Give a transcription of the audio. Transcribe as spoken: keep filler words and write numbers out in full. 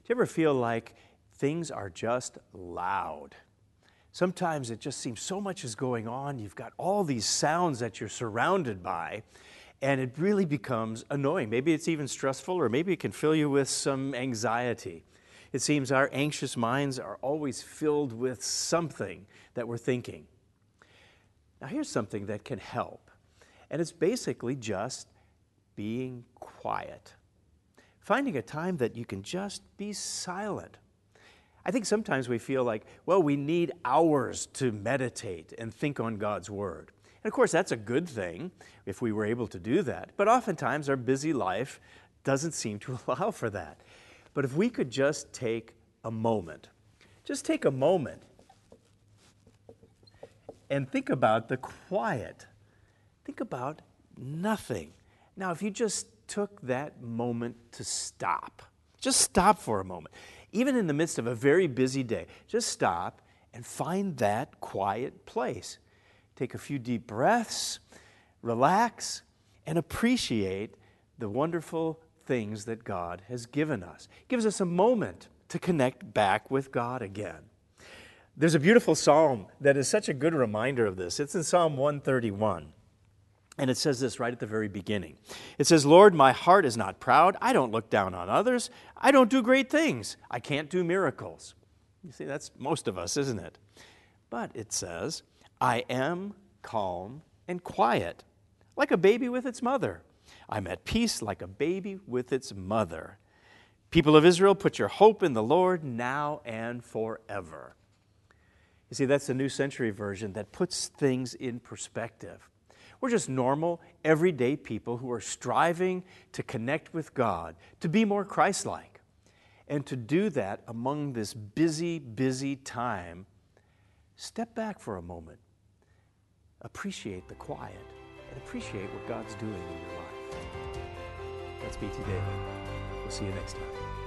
you ever feel like things are just loud? Sometimes it just seems so much is going on. You've got all these sounds that you're surrounded by, and it really becomes annoying. Maybe it's even stressful, or maybe it can fill you with some anxiety. It seems our anxious minds are always filled with something that we're thinking. Now here's something that can help, and it's basically just being quiet. Finding a time that you can just be silent. I think sometimes we feel like, well, we need hours to meditate and think on God's Word. And of course, that's a good thing if we were able to do that. But oftentimes, our busy life doesn't seem to allow for that. But if we could just take a moment, just take a moment and think about the quiet. Think about nothing. Now, if you just took that moment to stop, just stop for a moment. Even in the midst of a very busy day, just stop and find that quiet place. Take a few deep breaths, relax, and appreciate the wonderful things that God has given us. It gives us a moment to connect back with God again. There's a beautiful psalm that is such a good reminder of this. It's in Psalm one thirty-one. And it says this right at the very beginning. It says, Lord, my heart is not proud. I don't look down on others. I don't do great things. I can't do miracles. You see, that's most of us, isn't it? But it says, I am calm and quiet, like a baby with its mother. I'm at peace like a baby with its mother. People of Israel, put your hope in the Lord now and forever. You see, that's the New Century Version that puts things in perspective. We're just normal, everyday people who are striving to connect with God, to be more Christ-like. And to do that among this busy, busy time, step back for a moment. Appreciate the quiet and appreciate what God's doing in your life. That's B T David. We'll see you next time.